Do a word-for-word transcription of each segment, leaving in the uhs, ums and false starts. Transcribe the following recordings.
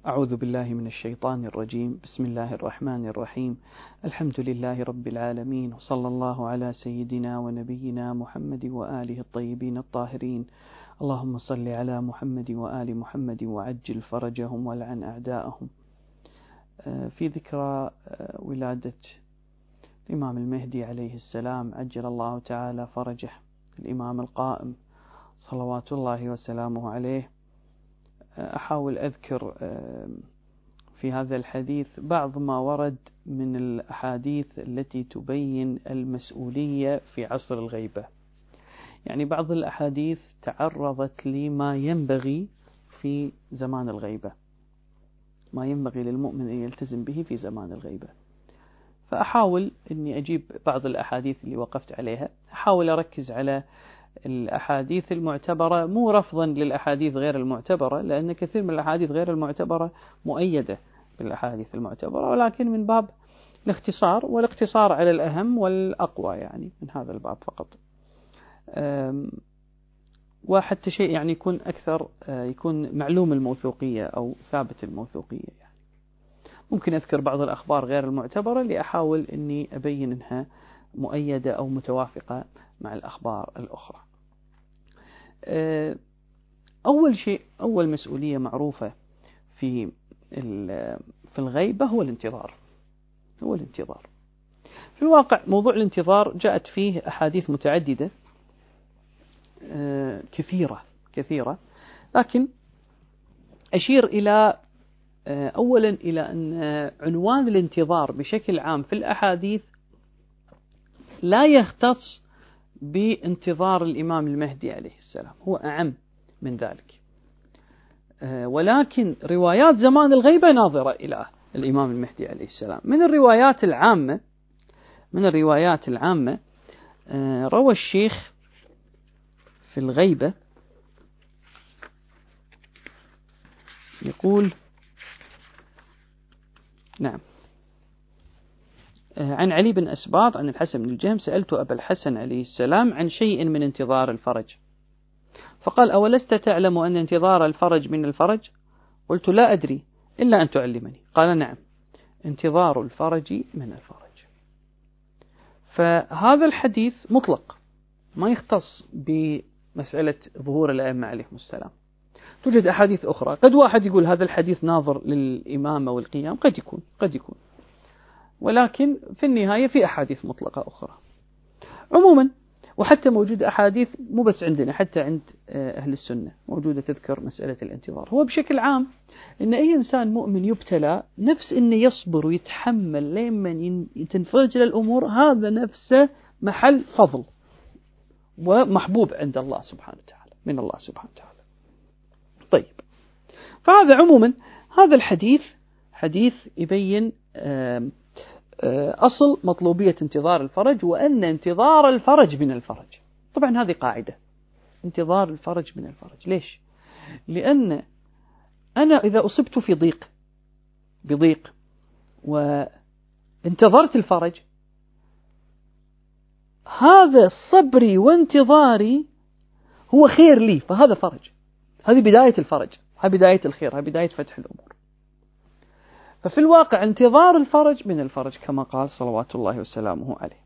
أعوذ بالله من الشيطان الرجيم. بسم الله الرحمن الرحيم. الحمد لله رب العالمين، وصلى الله على سيدنا ونبينا محمد وآله الطيبين الطاهرين. اللهم صل على محمد وآل محمد وعجل فرجهم والعن أعداءهم. في ذكرى ولادة الإمام المهدي عليه السلام عجل الله تعالى فرجه، الإمام القائم صلوات الله وسلامه عليه، أحاول أذكر في هذا الحديث بعض ما ورد من الأحاديث التي تبين المسؤولية في عصر الغيبة. يعني بعض الأحاديث تعرضت لما ينبغي في زمان الغيبة، ما ينبغي للمؤمن أن يلتزم به في زمان الغيبة. فأحاول أني أجيب بعض الأحاديث اللي وقفت عليها، أحاول أركز على الأحاديث المعتبرة، مو رفضا للأحاديث غير المعتبرة، لأن كثير من الأحاديث غير المعتبرة مؤيدة بالأحاديث المعتبرة، ولكن من باب الاختصار، والاقتصار على الأهم والأقوى، يعني من هذا الباب فقط. وحتى شيء يعني يكون أكثر، يكون معلوم الموثوقية أو ثابت الموثوقية. يعني ممكن أذكر بعض الأخبار غير المعتبرة لأحاول أني أبين أنها مؤيدة أو متوافقة مع الأخبار الأخرى. أول شيء، أول مسؤولية معروفة في في الغيبة هو الانتظار. هو الانتظار. في الواقع موضوع الانتظار جاءت فيه أحاديث متعددة كثيرة كثيرة، لكن أشير إلى أولا إلى أن عنوان الانتظار بشكل عام في الأحاديث لا يختص بانتظار الإمام المهدي عليه السلام، هو أعم من ذلك، ولكن روايات زمان الغيبة ناظرة إلى الإمام المهدي عليه السلام. من الروايات العامة من الروايات العامة روى الشيخ في الغيبة يقول نعم عن علي بن أسباط عن الحسن بن الجهم: سألت أبا الحسن عليه السلام عن شيء من انتظار الفرج، فقال: أولست تعلم أن انتظار الفرج من الفرج؟ قلت: لا أدري إلا أن تعلمني. قال: نعم، انتظار الفرج من الفرج. فهذا الحديث مطلق، ما يختص بمسألة ظهور الأئمة عليهم السلام. توجد أحاديث أخرى، قد واحد يقول هذا الحديث ناظر للإمامة والقيام، قد يكون قد يكون ولكن في النهاية في أحاديث مطلقة أخرى عموما، وحتى موجود أحاديث مو بس عندنا، حتى عند أهل السنة موجودة تذكر مسألة الانتظار. هو بشكل عام إن أي إنسان مؤمن يبتلى نفس إنه يصبر ويتحمل لمن تنفرج الأمور، هذا نفسه محل فضل ومحبوب عند الله سبحانه وتعالى، من الله سبحانه وتعالى. طيب، فهذا عموما هذا الحديث حديث يبين أصل مطلوبية انتظار الفرج، وأن انتظار الفرج من الفرج. طبعا هذه قاعدة، انتظار الفرج من الفرج. ليش؟ لأن أنا إذا أصبت في ضيق بضيق وانتظرت الفرج، هذا صبري وانتظاري هو خير لي، فهذا فرج، هذه بداية الفرج، هذه بداية الخير، هذه بداية فتح الأمور. ففي الواقع انتظار الفرج من الفرج كما قال صلوات الله وسلامه عليه.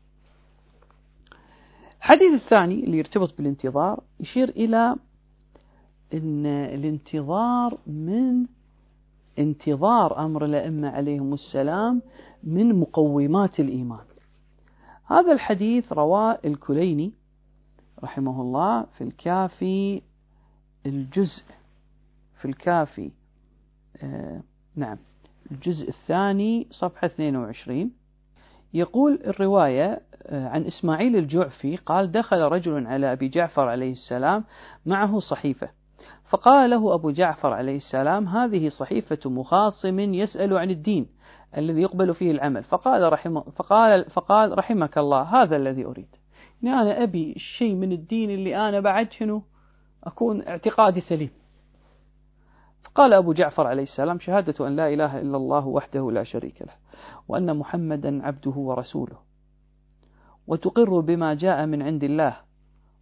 الحديث الثاني اللي يرتبط بالانتظار يشير إلى أن الانتظار من انتظار أمر الأئمة عليهم السلام من مقومات الإيمان. هذا الحديث رواه الكليني رحمه الله في الكافي الجزء في الكافي آه نعم الجزء الثاني صفحة اثنين وعشرين. يقول الرواية عن إسماعيل الجعفي قال: دخل رجل على أبي جعفر عليه السلام معه صحيفة، فقال له أبو جعفر عليه السلام: هذه صحيفة مخاصم يسأل عن الدين الذي يقبل فيه العمل. فقال رحمه فقال فقال رحمك الله، هذا الذي أريد، يعني أنا أبي الشيء من الدين اللي أنا بعد شنو أكون اعتقادي سليم. قال أبو جعفر عليه السلام: شهادة أن لا إله إلا الله وحده لا شريك له، وأن محمدا عبده ورسوله، وتقر بما جاء من عند الله،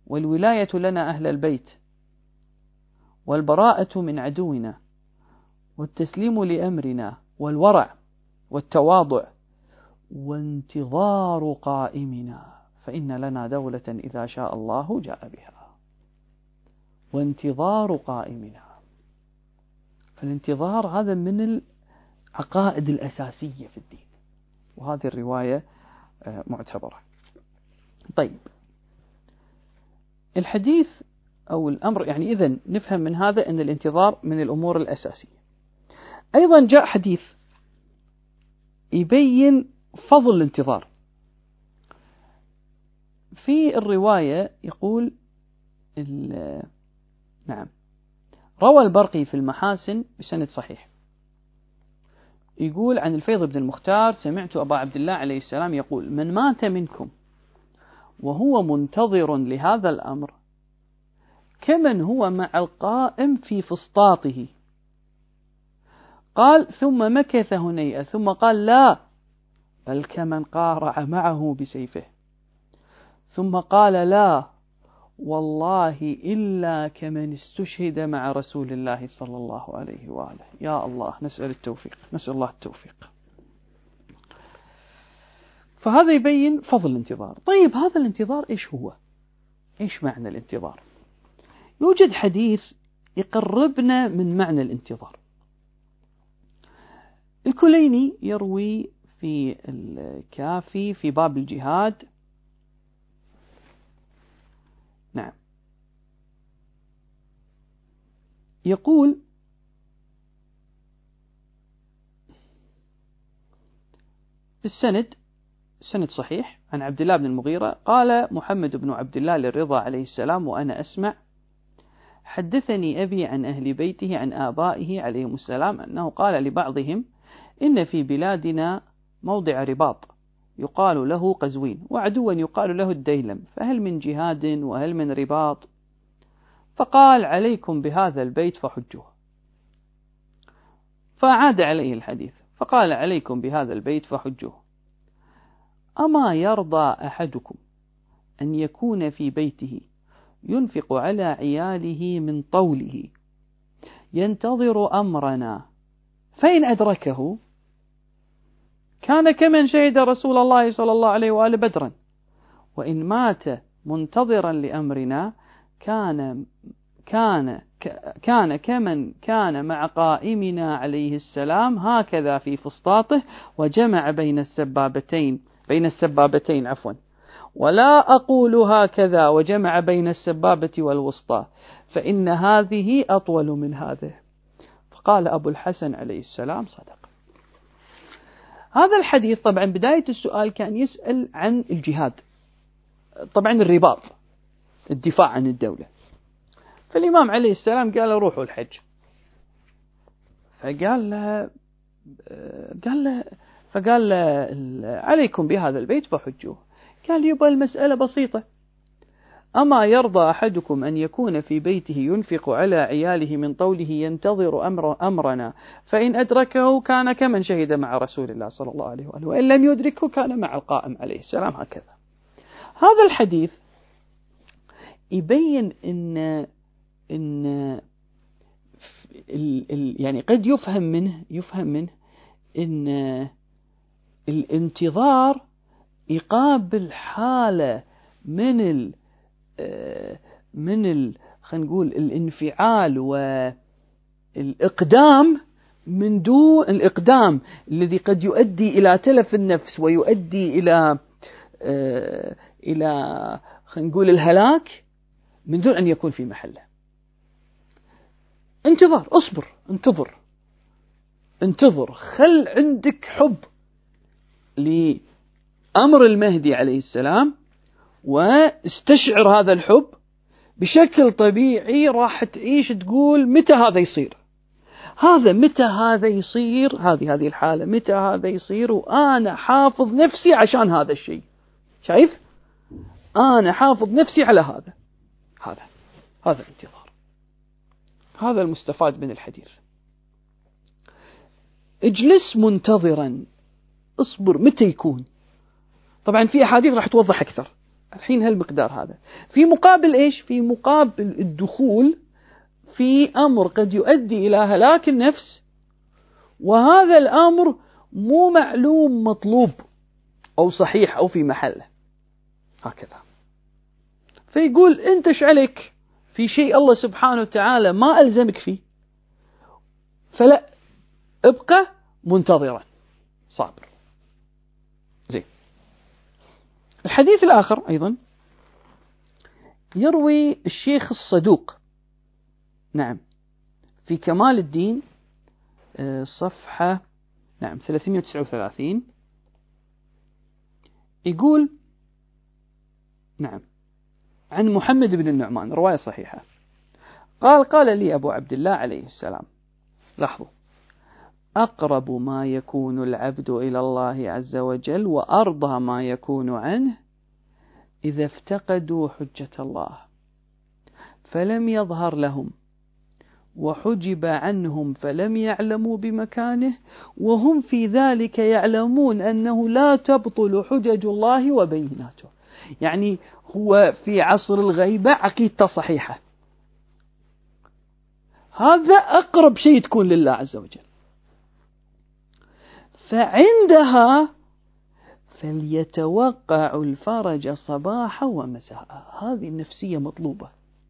والولاية لنا أهل البيت، والبراءة من عدونا، والتسليم لأمرنا والورع والتواضع وانتظار قائمنا، فإن لنا دولة إذا شاء الله جاء بها. وانتظار قائمنا، فالانتظار هذا من العقائد الأساسية في الدين، وهذه الرواية معتبرة. طيب، الحديث أو الأمر، يعني إذن نفهم من هذا أن الانتظار من الأمور الأساسية. أيضا جاء حديث يبين فضل الانتظار. في الرواية يقول نعم روى البرقي في المحاسن بسند صحيح، يقول عن الفيض بن المختار: سمعت أبا عبد الله عليه السلام يقول: من مات منكم وهو منتظر لهذا الأمر كمن هو مع القائم في فسطاطه. قال: ثم مكث هنيئة ثم قال: لا، بل كمن قارع معه بسيفه. ثم قال: لا والله إلا كمن استشهد مع رسول الله صلى الله عليه وآله. يا الله، نسأل التوفيق، نسأل الله التوفيق. فهذا يبين فضل الانتظار. طيب، هذا الانتظار إيش هو؟ إيش معنى الانتظار؟ يوجد حديث يقربنا من معنى الانتظار. الكليني يروي في الكافي في باب الجهاد، نعم، يقول: في السند سند صحيح عن عبد الله بن المغيرة قال: محمد بن عبد الله للرضا عليه السلام وأنا أسمع: حدثني أبي عن أهل بيته عن آبائه عليهم السلام أنه قال لبعضهم: إن في بلادنا موضع رباط يقال له قزوين، وعدوا يقال له الديلم، فهل من جهاد وهل من رباط؟ فقال: عليكم بهذا البيت فحجوه. فأعاد عليه الحديث فقال: عليكم بهذا البيت فحجوه. أما يرضى أحدكم أن يكون في بيته ينفق على عياله من طوله ينتظر أمرنا، فإن أدركه كان كمن شهد رسول الله صلى الله عليه وآله بدرا، وإن مات منتظرا لأمرنا كان كان كان كمن كان مع قائمنا عليه السلام هكذا في فسطاطه، وجمع بين السبابتين بين السبابتين عفوا ولا أقول هكذا وجمع بين السبابة والوسطى، فإن هذه أطول من هذه. فقال أبو الحسن عليه السلام: صدق. هذا الحديث طبعا بداية السؤال كان يسأل عن الجهاد، طبعا الرباط، الدفاع عن الدولة. فالإمام عليه السلام قال: روحوا الحج. فقال له قال له فقال له: عليكم بهذا البيت فحجوه. قال: يبقى المسألة بسيطة، أما يرضى أحدكم أن يكون في بيته ينفق على عياله من طوله ينتظر أمر أمرنا، فإن أدركه كان كمن شهد مع رسول الله صلى الله عليه وآله، وإن لم يدركه كان مع القائم عليه السلام، هكذا. هذا الحديث يبين إن إن يعني قد يفهم منه يفهم منه إن الانتظار يقابل حالة من ال من ال خلينا نقول الانفعال والإقدام، من دون الإقدام الذي قد يؤدي إلى تلف النفس ويؤدي إلى إلى خلينا نقول الهلاك، من دون أن يكون في محله. انتظار، اصبر، انتظر انتظر خل عندك حب لأمر المهدي عليه السلام، واستشعر هذا الحب بشكل طبيعي. راح تعيش تقول: متى هذا يصير؟ هذا متى هذا يصير؟ هذه هذه الحالة، متى هذا يصير وأنا حافظ نفسي عشان هذا الشيء. شايف؟ أنا حافظ نفسي على هذا هذا هذا الانتظار. هذا المستفاد من الحديث. اجلس منتظرا، اصبر. متى يكون؟ طبعا في أحاديث راح توضح أكثر. الحين هالمقدار هذا في مقابل إيش؟ في مقابل الدخول في أمر قد يؤدي إلى هلاك النفس وهذا الأمر مو معلوم مطلوب أو صحيح أو في محله، هكذا. فيقول أنت إيش عليك في شيء الله سبحانه وتعالى ما ألزمك فيه، فلا، ابقى منتظرا صابر. زين. الحديث الآخر أيضا يروي الشيخ الصدوق، نعم، في كمال الدين صفحة نعم ثلاثمائة وتسعة وثلاثين، يقول نعم عن محمد بن النعمان، رواية صحيحة، قال قال لي أبو عبد الله عليه السلام، لاحظوا، أقرب ما يكون العبد إلى الله عز وجل وأرضى ما يكون عنه إذا افتقدوا حجة الله فلم يظهر لهم وحجب عنهم فلم يعلموا بمكانه، وهم في ذلك يعلمون أنه لا تبطل حجج الله وبيناته. يعني هو في عصر الغيبة عقيدته صحيحة، هذا أقرب شيء تكون لله عز وجل، فعندها فليتوقع الفرج صباحا ومساء. هذه النفسية مطلوبة،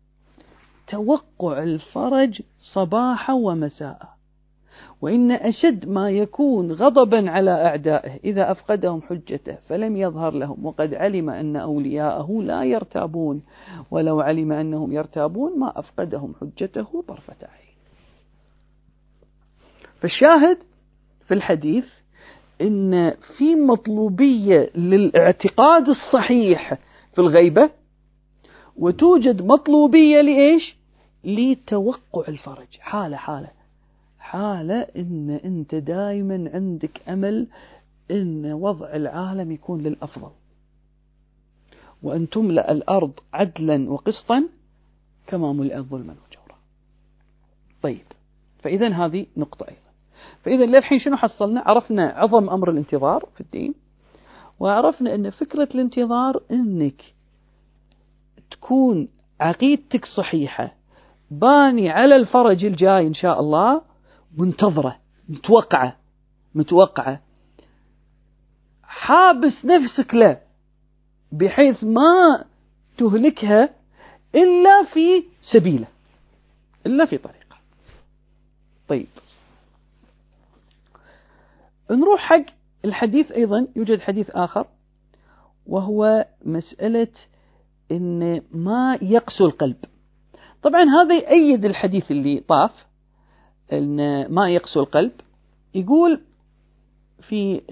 توقع الفرج صباحا ومساء. وإن أشد ما يكون غضبا على أعدائه إذا أفقدهم حجته فلم يظهر لهم وقد علم أن أولياءه لا يرتابون، ولو علم أنهم يرتابون ما أفقدهم حجته طرفة عين. فالشاهد في الحديث إن في مطلوبية للاعتقاد الصحيح في الغيبة، وتوجد مطلوبية لإيش؟ لتوقع الفرج، حالة حالة حالة إن أنت دائما عندك أمل إن وضع العالم يكون للأفضل، وأن تملأ الأرض عدلا وقسطا كما ملئت ظلما وجورا. طيب، فإذا هذه نقطة أيضا. فإذا للحين شنو حصلنا؟ عرفنا عظم أمر الانتظار في الدين، وعرفنا أن فكرة الانتظار أنك تكون عقيدتك صحيحة، باني على الفرج الجاي إن شاء الله، منتظرة متوقعة متوقعة حابس نفسك له بحيث ما تهلكها إلا في سبيله، إلا في طريقه. طيب، نروح حق الحديث. أيضا يوجد حديث آخر وهو مسألة إن ما يقسو القلب. طبعا هذا يؤيد الحديث اللي طاف، إن ما يقسو القلب. يقول في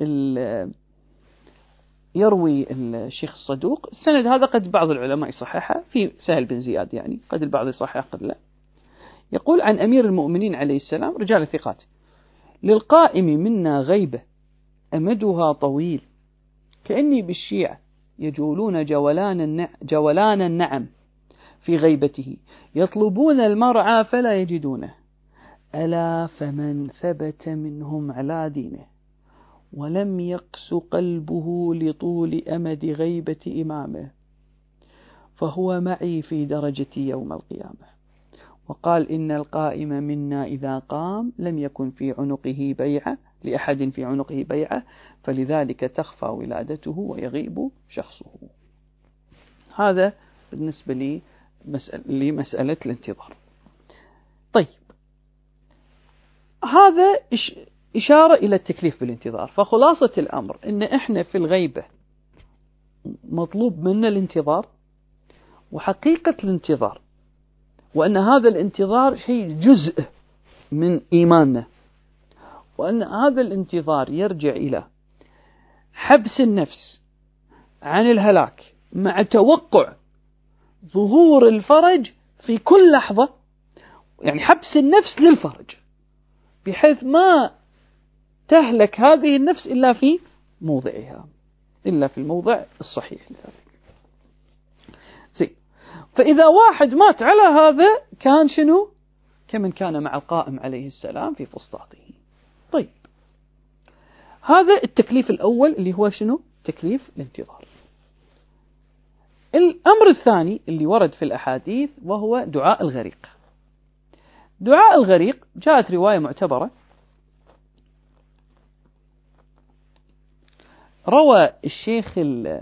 يروي الشيخ الصدوق، السند هذا قد بعض العلماء يصححه، في سهل بن زياد يعني، قد البعض يصحح قد لا. يقول عن أمير المؤمنين عليه السلام، رجال الثقات: للقائم منا غيبة أمدها طويل كأني بالشيعة يجولون جولان النعم, جولان النعم في غيبته يطلبون المرعى فلا يجدونه، ألا فمن ثبت منهم على دينه ولم يقس قلبه لطول أمد غيبة إمامه فهو معي في درجتي يوم القيامة. وقال إن القائم منا إذا قام لم يكن في عنقه بيعة لأحد في عنقه بيعة فلذلك تخفى ولادته ويغيب شخصه. هذا بالنسبة لي لمسألة الانتظار. طيب، هذا إشارة إلى التكليف بالانتظار. فخلاصة الأمر إن إحنا في الغيبة مطلوب منا الانتظار وحقيقة الانتظار، وأن هذا الانتظار شيء جزء من إيماننا، وأن هذا الانتظار يرجع إلى حبس النفس عن الهلاك مع توقع ظهور الفرج في كل لحظة، يعني حبس النفس للفرج بحيث ما تهلك هذه النفس إلا في موضعها، إلا في الموضع الصحيح لذلك. زي فإذا واحد مات على هذا كان شنو؟ كمن كان مع القائم عليه السلام في فسطاطه. طيب، هذا التكليف الأول اللي هو شنو؟ تكليف الانتظار. الأمر الثاني اللي ورد في الأحاديث وهو دعاء الغريق. دعاء الغريق جاءت رواية معتبرة روى الشيخ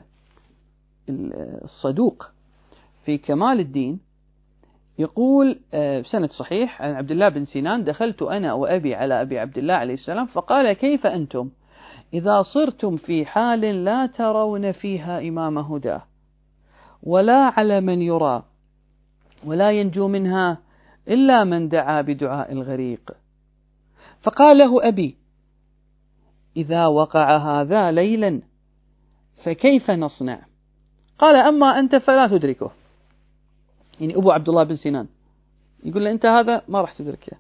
الصدوق في كمال الدين يقول بسند صحيح عن عبد الله بن سنان: دخلت أنا وأبي على أبي عبد الله عليه السلام فقال: كيف أنتم إذا صرتم في حال لا ترون فيها إمام هدى ولا على من يرى ولا ينجو منها إلا من دعا بدعاء الغريق؟ فقال له أبي: إذا وقع هذا ليلا فكيف نصنع؟ قال: أما أنت فلا تدركه. يعني أبو عبد الله بن سنان يقول له: أنت هذا ما راح تدركه،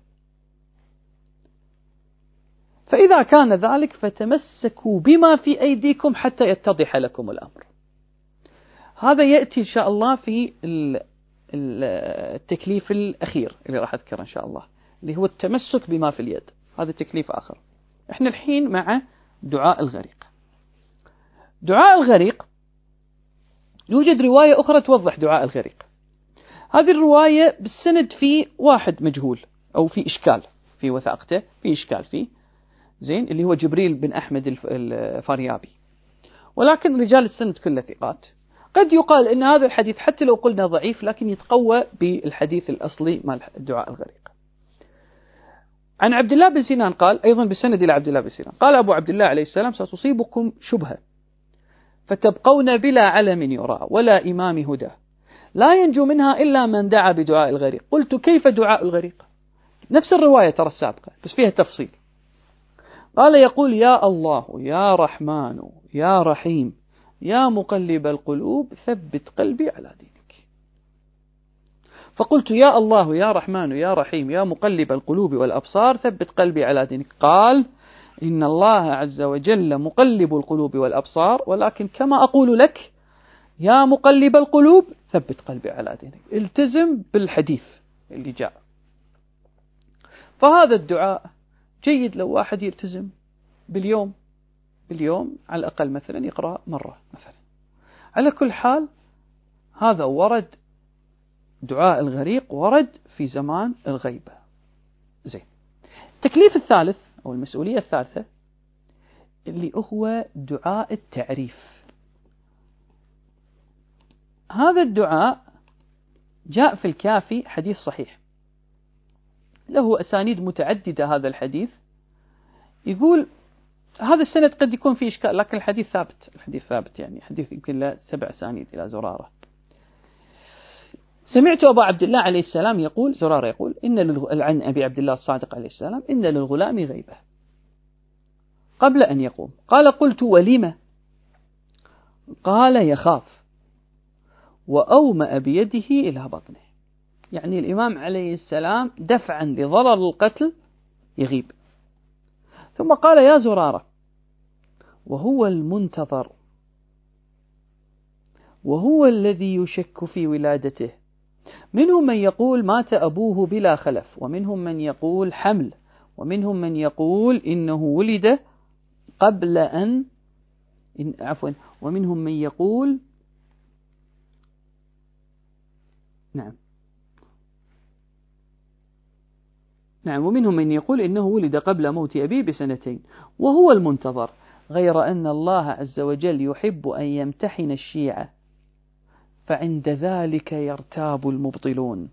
فإذا كان ذلك فتمسكوا بما في أيديكم حتى يتضح لكم الأمر. هذا يأتي إن شاء الله في التكليف الأخير اللي راح أذكره إن شاء الله، اللي هو التمسك بما في اليد. هذا تكليف آخر. إحنا الحين مع دعاء الغريق. دعاء الغريق يوجد رواية أخرى توضح دعاء الغريق. هذه الرواية بالسند في واحد مجهول أو في إشكال في وثاقته، في إشكال فيه زين، اللي هو جبريل بن أحمد الفاريابي، ولكن رجال السند كله ثقات. قد يقال إن هذا الحديث حتى لو قلنا ضعيف لكن يتقوى بالحديث الأصلي مال دعاء الغريق. عن عبد الله بن سنان قال أيضا بسند إلى عبد الله بن سنان قال: أبو عبد الله عليه السلام: ستصيبكم شبهة فتبقون بلا علم يرى ولا إمام هدى لا ينجو منها إلا من دعا بدعاء الغريق. قلت: كيف دعاء الغريق؟ نفس الرواية ترى السابقة بس فيها تفصيل. قال: يقول: يا الله يا رحمن يا رحيم يا مقلب القلوب ثبت قلبي على دينك. فقلت: يا الله يا رحمن يا رحيم يا مقلب القلوب والأبصار ثبت قلبي على دينك. قال: إن الله عز وجل مقلب القلوب والأبصار، ولكن كما أقول لك يا مقلب القلوب ثبت قلبي على دينك. التزم بالحديث اللي جاء. فهذا الدعاء جيد لو واحد يلتزم باليوم باليوم على الأقل مثلا يقرأ مرة مثلا. على كل حال هذا ورد، دعاء الغريق ورد في زمان الغيبة. زين. التكليف الثالث أو المسؤولية الثالثة اللي هو دعاء التعريف. هذا الدعاء جاء في الكافي حديث صحيح له أسانيد متعددة. هذا الحديث يقول هذا السند قد يكون فيه إشكال لكن الحديث ثابت، الحديث ثابت يعني حديث يمكن له سبع أسانيد إلى زرارة. سمعت أبا عبد الله عليه السلام يقول، زرارة يقول: إن للغ... عن أبي عبد الله الصادق عليه السلام: إن للغلام غيبة قبل أن يقوم. قال: قلت: ولم؟ قال: يخاف. وأومأ بيده إلى بطنه. يعني الإمام عليه السلام دفعا لضرر القتل يغيب. ثم قال: يا زرارة، وهو المنتظر وهو الذي يشك في ولادته، منهم من يقول مات أبوه بلا خلف، ومنهم من يقول حمل، ومنهم من يقول إنه ولد قبل أن إن عفوا ومنهم من يقول نعم نعم ومنهم من يقول إنه ولد قبل موت أبيه بسنتين وهو المنتظر، غير أن الله عز وجل يحب أن يمتحن الشيعة، فعند ذلك يرتاب المبطلون.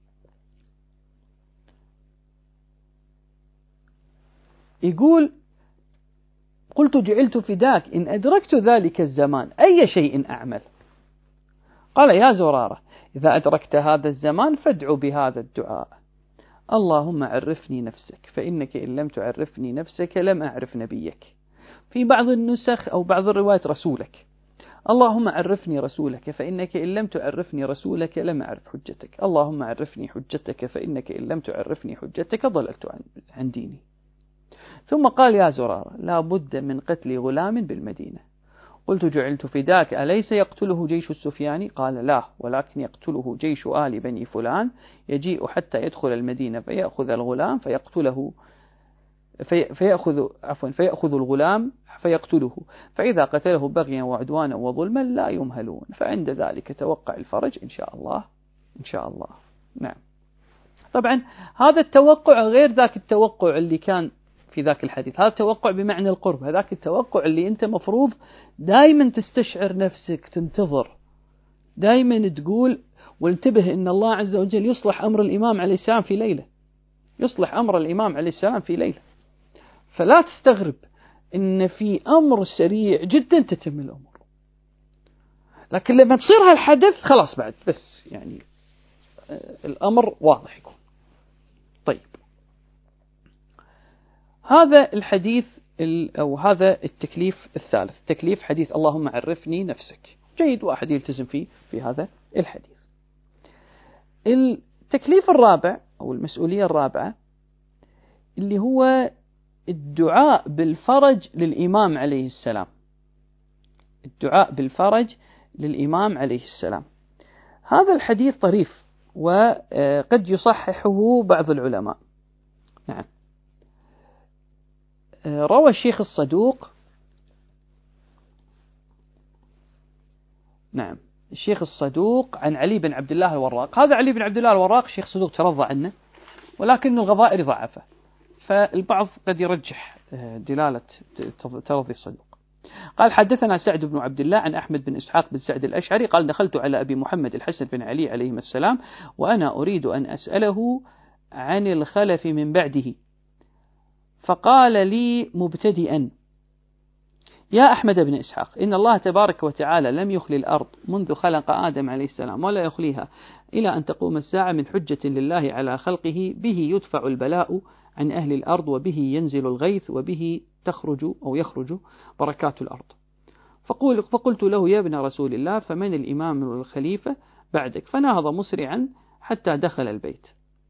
يقول: قلت: جعلت فداك إن أدركت ذلك الزمان أي شيء أعمل؟ قال: يا زرارة، إذا أدركت هذا الزمان فادع بهذا الدعاء: اللهم عرفني نفسك، فإنك إن لم تعرفني نفسك لم أعرف نبيك. في بعض النسخ أو بعض الروايات رسولك: اللهم عرفني رسولك، فإنك إن لم تعرفني رسولك لم أعرف حجتك. اللهم عرفني حجتك، فإنك إن لم تعرفني حجتك ضللت عن, عن ديني. ثم قال: يا زرارة، لا بد من قتل غلام بالمدينة. قلت: جعلت فداك، أليس يقتله جيش السفياني؟ قال: لا، ولكن يقتله جيش آل بني فلان، يجيء حتى يدخل المدينة فيأخذ الغلام فيقتله في فيأخذ عفوا فيأخذ الغلام فيقتله، فإذا قتله بغيا وعدوانا وظلما لا يمهلون، فعند ذلك توقع الفرج إن شاء الله إن شاء الله. نعم. طبعا هذا التوقع غير ذاك التوقع اللي كان في ذاك الحديث. هذا توقع بمعنى القرب، هذاك التوقع اللي أنت مفروض دائما تستشعر نفسك تنتظر، دائما تقول وانتبه إن الله عز وجل يصلح أمر الإمام عليه السلام في ليلة، يصلح أمر الإمام عليه السلام في ليلة. فلا تستغرب إن في أمر سريع جدا تتم الأمور، لكن لما تصير هالحدث خلاص بعد بس يعني الأمر واضح يكون. طيب، هذا الحديث أو هذا التكليف الثالث، تكليف حديث اللهم عرفني نفسك، جيد واحد يلتزم فيه في هذا الحديث. التكليف الرابع أو المسؤولية الرابعة اللي هو الدعاء بالفرج للإمام عليه السلام، الدعاء بالفرج للإمام عليه السلام. هذا الحديث طريف وقد يصححه بعض العلماء. نعم، روى الشيخ الصدوق نعم الشيخ الصدوق عن علي بن عبد الله الوراق. هذا علي بن عبد الله الوراق الشيخ الصدوق ترضى عنه، ولكن الغضائر ضعفه، فالبعض قد يرجح دلالة ترضي الصدوق. قال حدثنا سعد بن عبد الله عن أحمد بن إسحاق بن سعد الأشعري قال دخلت على أبي محمد الحسن بن علي عليهما السلام وأنا أريد أن أسأله عن الخلف من بعده، فقال لي مبتدئا: يا أحمد بن إسحاق، إن الله تبارك وتعالى لم يخلي الأرض منذ خلق آدم عليه السلام ولا يخليها إلى أن تقوم الساعة من حجة لله على خلقه به يدفع البلاء عن أهل الأرض وبه ينزل الغيث وبه تخرج أو يخرج بركات الأرض. فقل فقلت له: يا ابن رسول الله، فمن الإمام والخليفة بعدك؟ فنهض مسرعا حتى دخل البيت،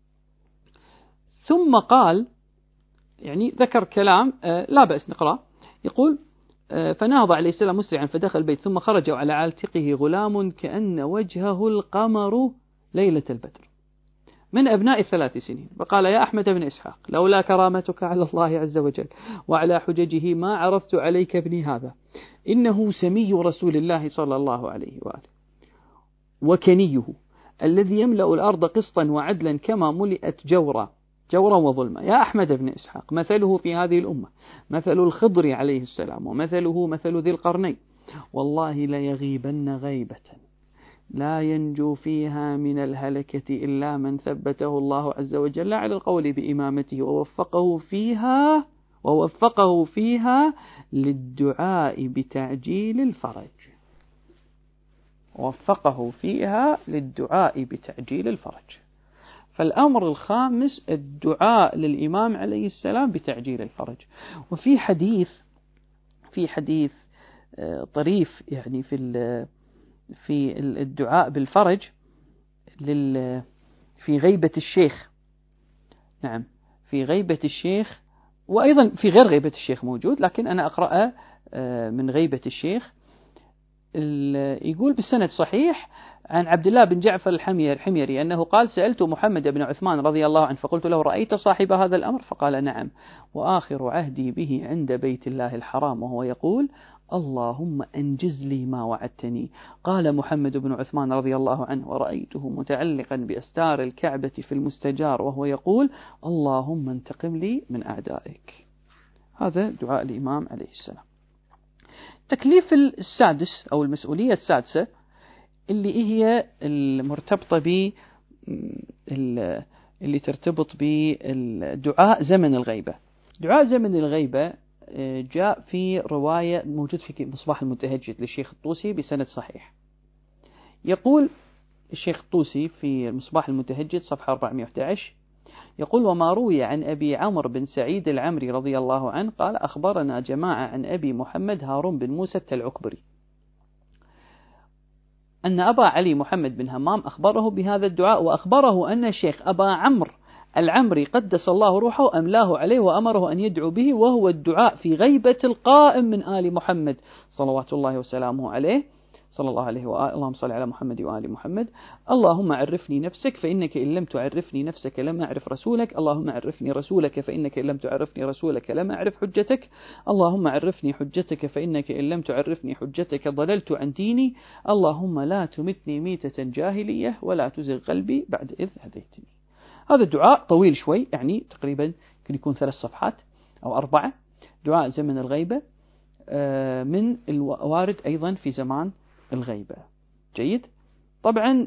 ثم قال، يعني ذكر كلام لا بأس نقرأ، يقول: فنهض عليه السلام مسرعا فدخل البيت ثم خرج على عاتقه غلام كأن وجهه القمر ليلة البدر من أبناء الثلاث سنين، فقال: يا أحمد بن إسحاق، لولا كرامتك على الله عز وجل وعلى حججه ما عرضت عليك ابني هذا، إنه سمي رسول الله صلى الله عليه وآله وكنيه الذي يملأ الأرض قسطا وعدلا كما ملئت جورا جورا وظلما. يا أحمد بن إسحاق، مثله في هذه الأمة مثل الخضر عليه السلام ومثله مثل ذي القرنين، والله ليغيبن غيبة لا ينجو فيها من الهلكة إلا من ثبته الله عز وجل على القول بإمامته ووفقه فيها ووفقه فيها للدعاء بتعجيل الفرج ووفقه فيها للدعاء بتعجيل الفرج. فالأمر الخامس الدعاء للإمام عليه السلام بتعجيل الفرج. وفي حديث في حديث طريف يعني في في الدعاء بالفرج لل في غيبة الشيخ. نعم، في غيبة الشيخ، وأيضا في غير غيبة الشيخ موجود، لكن أنا أقرأ من غيبة الشيخ. يقول بالسند صحيح عن عبد الله بن جعفر الحميري أنه قال: سألت محمد بن عثمان رضي الله عنه فقلت له: رأيت صاحب هذا الأمر؟ فقال: نعم، وآخر عهدي به عند بيت الله الحرام وهو يقول: اللهم أنجز لي ما وعدتني. قال محمد بن عثمان رضي الله عنه: ورأيته متعلقا بأستار الكعبة في المستجار وهو يقول: اللهم انتقم لي من أعدائك. هذا دعاء الإمام عليه السلام. التكليف السادس أو المسؤولية السادسة اللي هي المرتبطة ب اللي ترتبط بالدعاء زمن الغيبة. دعاء زمن الغيبة جاء في رواية موجود في مصباح المتهجد للشيخ الطوسي بسند صحيح. يقول الشيخ الطوسي في مصباح المتهجد صفحة أربعمائة وأحد عشر يقول: وما روي عن أبي عمرو بن سعيد العمري رضي الله عنه قال: أخبرنا جماعة عن أبي محمد هارون بن موسى التلعكبري أن أبا علي محمد بن همام أخبره بهذا الدعاء، وأخبره أن الشيخ أبا عمرو العمري قدس الله روحه أملاه عليه وأمره أن يدعو به، وهو الدعاء في غيبة القائم من آل محمد صلوات الله وسلامه عليه صلى الله عليه وآله. اللهم صل على محمد وآل محمد. اللهم عرفني نفسك فإنك إن لم تعرفني نفسك لم أعرف رسولك. اللهم عرفني رسولك فإنك إن لم تعرفني رسولك لم أعرف حجتك. اللهم عرفني حجتك فإنك إن لم تعرفني حجتك ضللت عن ديني. اللهم لا تمتني ميتة جاهلية ولا تزغ قلبي بعد إذ هديتني. هذا الدعاء طويل شوي، يعني تقريبا يمكن يكون ثلاث صفحات، أو أربعة دعاء زمن الغيبة من الوارد أيضا في زمان الغيبة. جيد. طبعا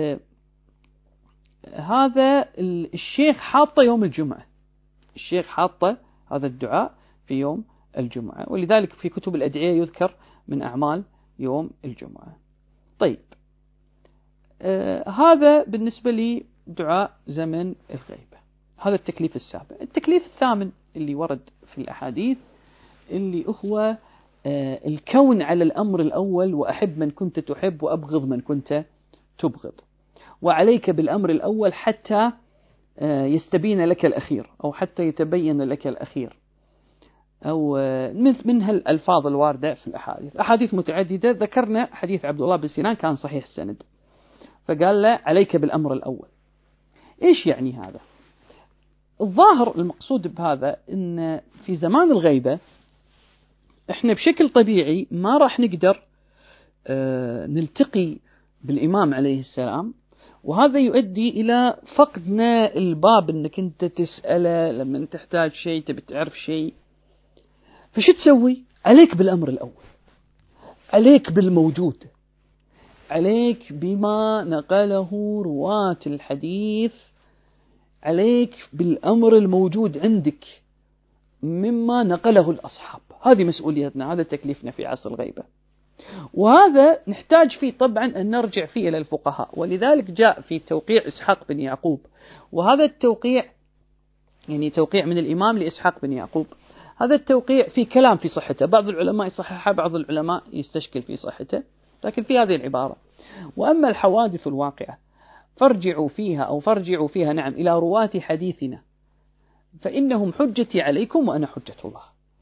هذا الشيخ حاطه يوم الجمعة، الشيخ حاطه هذا الدعاء في يوم الجمعة، ولذلك في كتب الأدعية يذكر من أعمال يوم الجمعة. طيب آه هذا بالنسبة لي دعاء زمن الغيبة. هذا التكليف السابع. التكليف الثامن اللي ورد في الأحاديث اللي هو آه الكون على الأمر الأول، وأحب من كنت تحب وأبغض من كنت تبغض، وعليك بالأمر الأول حتى آه يستبين لك الأخير، أو حتى يتبين لك الأخير، أو من هالألفاظ الواردة في الأحاديث. أحاديث متعددة، ذكرنا حديث عبد الله بن سنان كان صحيح السند، فقال له عليك بالأمر الأول. إيش يعني هذا؟ الظاهر المقصود بهذا إن في زمان الغيبة إحنا بشكل طبيعي ما راح نقدر آه نلتقي بالإمام عليه السلام، وهذا يؤدي إلى فقدنا الباب إنك أنت تسأله لما تحتاج شيء، تبي تعرف شيء. فشو تسوي؟ عليك بالأمر الأول، عليك بالموجود، عليك بما نقله رواة الحديث، عليك بالأمر الموجود عندك مما نقله الأصحاب. هذه مسؤوليتنا، هذا تكليفنا في عصر الغيبة، وهذا نحتاج فيه طبعا أن نرجع فيه إلى الفقهاء. ولذلك جاء في توقيع إسحاق بن يعقوب، وهذا التوقيع يعني توقيع من الإمام لإسحاق بن يعقوب. هذا التوقيع في كلام في صحته، بعض العلماء يصححها، بعض العلماء يستشكل في صحته، لكن في هذه العبارة: وأما الحوادث الواقعة فارجعوا فيها أو فارجعوا فيها نعم إلى رواة حديثنا فإنهم حجتي عليكم وأنا حجة الله.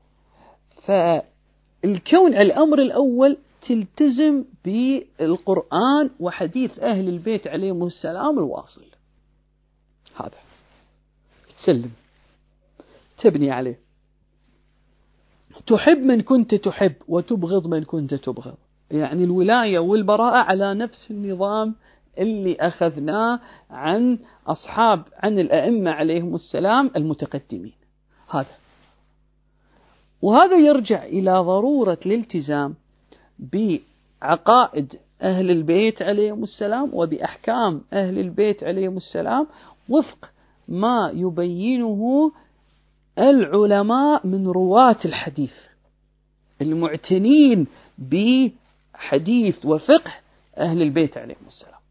فالكون على الأمر الأول تلتزم بالقرآن وحديث أهل البيت عليهم السلام الواصل، هذا تسلم تبني عليه. تحب من كنت تحب وتبغض من كنت تبغض، يعني الولاية والبراءة على نفس النظام اللي أخذناه عن أصحاب عن الأئمة عليهم السلام المتقدمين. هذا وهذا يرجع إلى ضرورة الالتزام بعقائد أهل البيت عليهم السلام وبأحكام أهل البيت عليهم السلام وفق ما يبينه العلماء من رواة الحديث المعتنين بحديث وفقه أهل البيت عليهم السلام.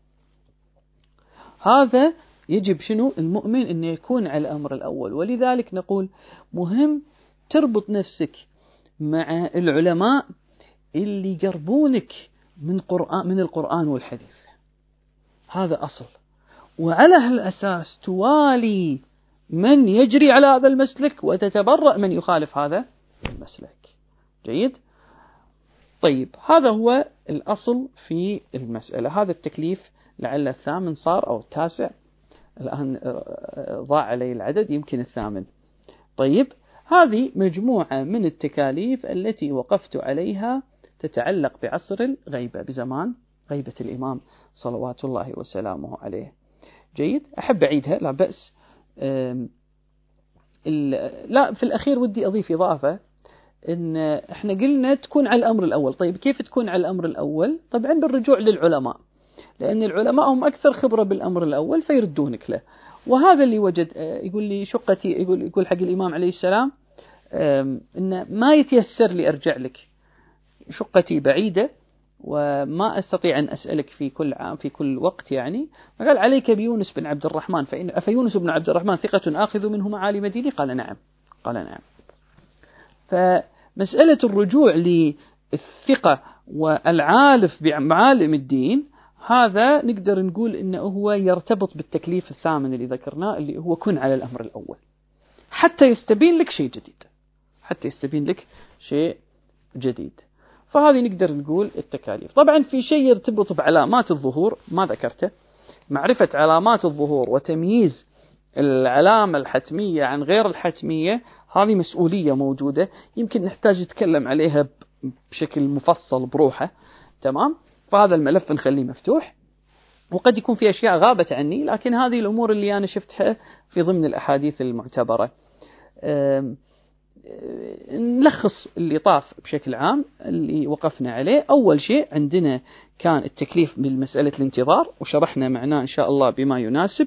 هذا يجب شنو المؤمن أن يكون على الأمر الأول. ولذلك نقول مهم تربط نفسك مع العلماء اللي يقربونك من قرآن من القرآن والحديث، هذا أصل. وعلى هالأساس توالي من يجري على هذا المسلك وتتبرأ من يخالف هذا المسلك. جيد. طيب هذا هو الأصل في المسألة. هذا التكليف لعل الثامن صار أو التاسع، الآن ضاع علي العدد، يمكن الثامن. طيب هذه مجموعة من التكاليف التي وقفت عليها تتعلق بعصر الغيبة، بزمان غيبة الإمام صلوات الله وسلامه عليه. جيد. أحب أعيدها لا بأس. لا في الأخير ودي أضيف إضافة، إن إحنا قلنا تكون على الأمر الأول. طيب كيف تكون على الأمر الأول؟ طبعا بالرجوع للعلماء، لأن العلماء هم أكثر خبرة بالأمر الأول فيردونك له. وهذا اللي وجد يقول لي شقتي، يقول يقول حق الإمام عليه السلام إن ما يتيسر لي أرجع لك، شقتي بعيدة وما أستطيع أن أسألك في كل عام في كل وقت يعني. فقال عليك بيونس بن عبد الرحمن، فإن أفيونس بن عبد الرحمن ثقة آخذ منه معالم ديني؟ قال نعم. قال نعم. فمسألة الرجوع للثقة والعالف بمعالم الدين هذا نقدر نقول إنه هو يرتبط بالتكليف الثامن اللي ذكرناه، اللي هو كن على الأمر الأول حتى يستبين لك شيء جديد، حتى يستبين لك شيء جديد. فهذه نقدر نقول التكاليف. طبعا في شيء يرتبط بعلامات الظهور ما ذكرته، معرفة علامات الظهور وتمييز العلامة الحتمية عن غير الحتمية، هذه مسؤولية موجودة يمكن نحتاج نتكلم عليها بشكل مفصل بروحه. تمام. فهذا الملف نخليه مفتوح، وقد يكون في أشياء غابت عني، لكن هذه الأمور اللي أنا شفتها في ضمن الأحاديث المعتبرة. نلخص اللي طاف بشكل عام اللي وقفنا عليه. أول شيء عندنا كان التكليف بالمسألة الانتظار، وشرحنا معناه إن شاء الله بما يناسب.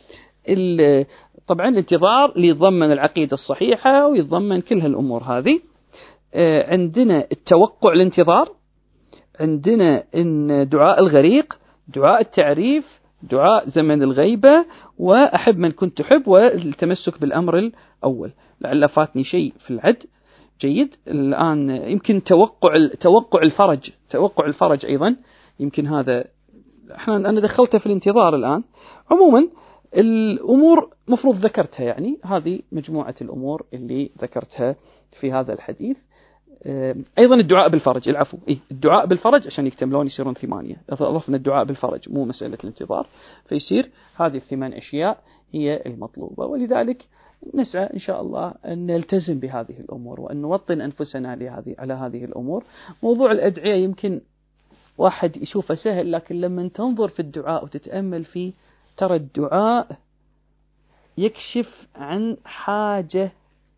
طبعا الانتظار اللي يتضمن العقيدة الصحيحة ويتضمن كل هالأمور هذه. عندنا التوقع الانتظار، عندنا إن دعاء الغريق، دعاء التعريف، دعاء زمن الغيبة، وأحب من كنت تحب، والتمسك بالأمر الأول. لعل فاتني شيء في العد. جيد. الآن يمكن توقع توقع الفرج توقع الفرج أيضا، يمكن هذا احنا أنا دخلته في الانتظار الآن. عموما الأمور مفروض ذكرتها، يعني هذه مجموعة الأمور اللي ذكرتها في هذا الحديث. أيضا الدعاء بالفرج، العفو إيه الدعاء بالفرج عشان يكتملون يصيرون ثمانية، أضفنا الدعاء بالفرج مو مسألة الانتظار، فيصير هذه الثمان أشياء هي المطلوبة. ولذلك نسعى إن شاء الله أن نلتزم بهذه الأمور وأن نوطن أنفسنا لهذه على هذه الأمور. موضوع الأدعية يمكن واحد يشوفه سهل، لكن لما تنظر في الدعاء وتتأمل فيه ترى الدعاء يكشف عن حاجة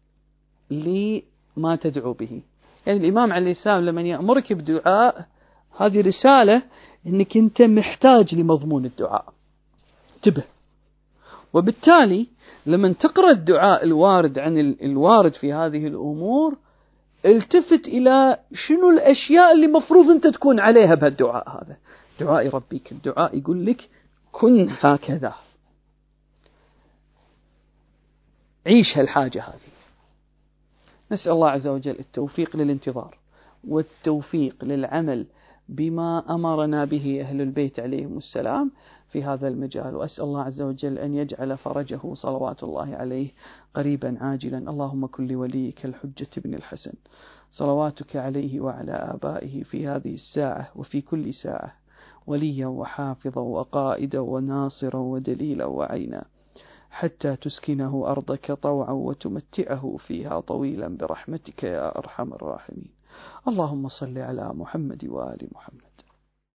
لما تدعو به. يعني الإمام عليه السلام لما يأمرك بدعاء هذه رسالة أنك أنت محتاج لمضمون الدعاء، انتبه. وبالتالي لما تقرأ الدعاء الوارد عن الوارد في هذه الأمور التفت إلى شنو الأشياء اللي مفروض أنت تكون عليها بهالدعاء هذا. دعاء ربك، الدعاء يقول لك كن هكذا، عيش هالحاجة هذه. نسأل الله عز وجل التوفيق للانتظار والتوفيق للعمل بما أمرنا به أهل البيت عليهم السلام في هذا المجال. وأسأل الله عز وجل أن يجعل فرجه صلوات الله عليه قريبا عاجلا. اللهم كن لوليك الحجة بن الحسن صلواتك عليه وعلى آبائه في هذه الساعة وفي كل ساعة وليا وحافظا وقائدا وناصرا ودليلا وعينا، حتى تسكنه أرضك طوعا وتمتعه فيها طويلا برحمتك يا أرحم الراحمين. اللهم صل على محمد وآل محمد.